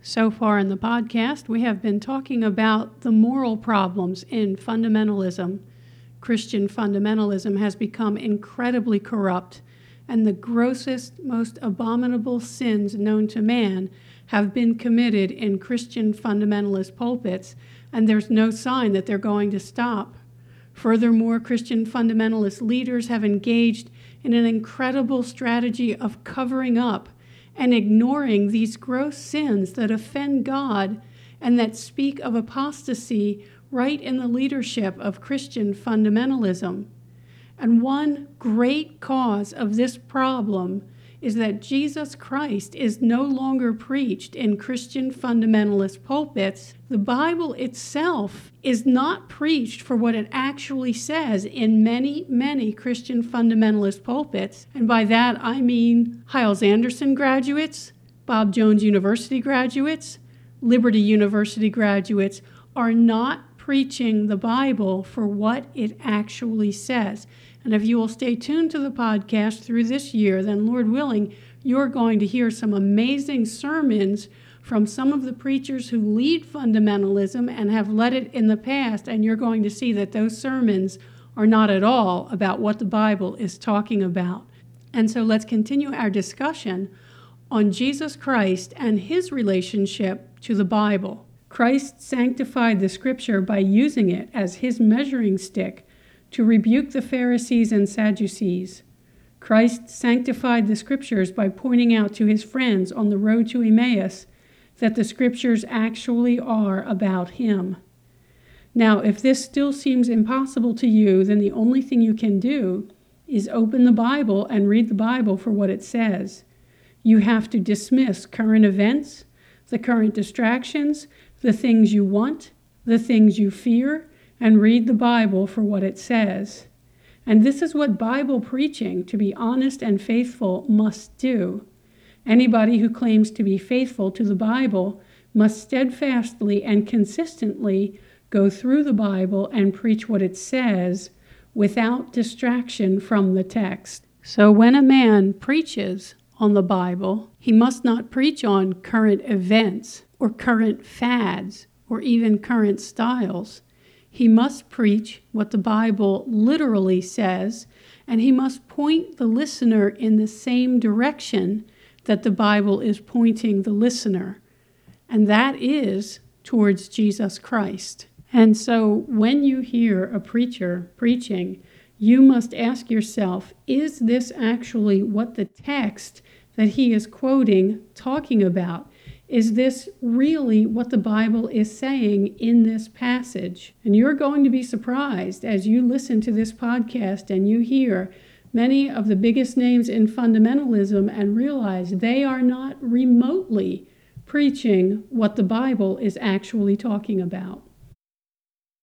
So far in the podcast, we have been talking about the moral problems in fundamentalism. Christian fundamentalism has become incredibly corrupt, and the grossest, most abominable sins known to man have been committed in Christian fundamentalist pulpits, and there's no sign that they're going to stop. Furthermore, Christian fundamentalist leaders have engaged in an incredible strategy of covering up and ignoring these gross sins that offend God and that speak of apostasy right in the leadership of Christian fundamentalism. And one great cause of this problem is that Jesus Christ is no longer preached in Christian fundamentalist pulpits. The Bible itself is not preached for what it actually says in many, many Christian fundamentalist pulpits. And by that, I mean Hyles-Anderson graduates, Bob Jones University graduates, Liberty University graduates are not preaching the Bible for what it actually says. And if you will stay tuned to the podcast through this year, then Lord willing, you're going to hear some amazing sermons from some of the preachers who lead fundamentalism and have led it in the past, and you're going to see that those sermons are not at all about what the Bible is talking about. And so let's continue our discussion on Jesus Christ and his relationship to the Bible. Christ sanctified the Scripture by using it as his measuring stick to rebuke the Pharisees and Sadducees. Christ sanctified the Scriptures by pointing out to his friends on the road to Emmaus that the Scriptures actually are about him. Now, if this still seems impossible to you, then the only thing you can do is open the Bible and read the Bible for what it says. You have to dismiss current events, the current distractions, the things you want, the things you fear, and read the Bible for what it says. And this is what Bible preaching, to be honest and faithful, must do. Anybody who claims to be faithful to the Bible must steadfastly and consistently go through the Bible and preach what it says without distraction from the text. So when a man preaches on the Bible, he must not preach on current events or current fads or even current styles. He must preach what the Bible literally says, and he must point the listener in the same direction that the Bible is pointing the listener, and that is towards Jesus Christ. And so when you hear a preacher preaching, you must ask yourself, is this actually what the text that he is quoting talking about? Is this really what the Bible is saying in this passage? And you're going to be surprised as you listen to this podcast and you hear many of the biggest names in fundamentalism and realize they are not remotely preaching what the Bible is actually talking about.